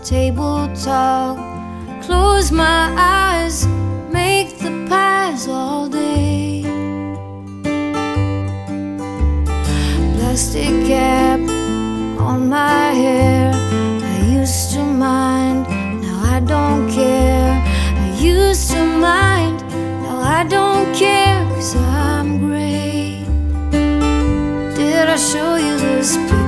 table talk. Close my eyes, make the pies all day. Plastic cap on my hair. I used to mind, now I don't care. I used to mind, now I don't care, 'cause I'm gray. Did I show you this picture?